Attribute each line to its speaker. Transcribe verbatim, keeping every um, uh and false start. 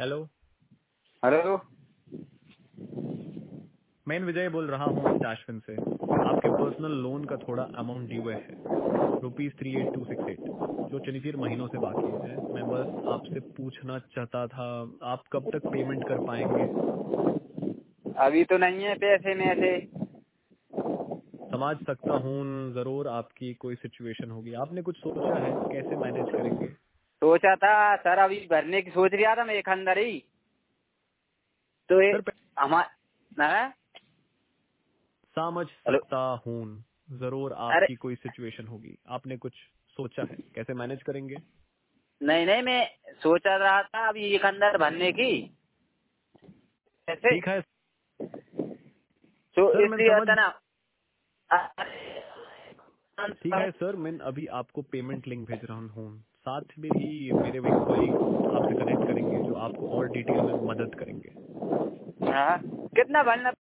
Speaker 1: Hello.
Speaker 2: Hello.
Speaker 1: मैं विजय बोल रहा हूँ स्टैशविन से। आपके पर्सनल लोन का थोड़ा अमाउंट ड्यू है, rupees three eight two six eight, जो चंदीगढ़ महीनों से बाकी है। मैं बस आपसे पूछना चाहता था, आप कब तक पेमेंट कर पाएंगे?
Speaker 2: अभी तो नहीं है पैसे में से।
Speaker 1: समझ सकता हूँ, जरूर आपकी कोई सिचुएशन होगी। आपने कुछ सोचा है कैसे मैनेज करेंगे?
Speaker 2: सोचा था सर, अभी भरने की सोच रहा था मैं एक अंदर ही। तो ये
Speaker 1: सर पे-
Speaker 2: हमारा
Speaker 1: समझ
Speaker 2: हेलो।
Speaker 1: सकता हूँ, जरूर
Speaker 2: अरे
Speaker 1: आपकी कोई सिचुएशन होगी। आपने कुछ सोचा है कैसे मैनेज करेंगे?
Speaker 2: नहीं नहीं, मैं सोचा रहा था अभी एक अंदर भरने की ऐसे।
Speaker 1: ठीक है
Speaker 2: तो
Speaker 1: सर, मैं
Speaker 2: इसलिए
Speaker 1: समझ।
Speaker 2: होता ना।
Speaker 1: ठीक है सर, मैं अभी आपको पेमेंट लिंक भेज रहा हूँ। साथ में ही मेरे एक कॉलीग आपसे कनेक्ट करेंगे जो आपको और डिटेल में मदद करेंगे।
Speaker 2: हाँ, कितना भरना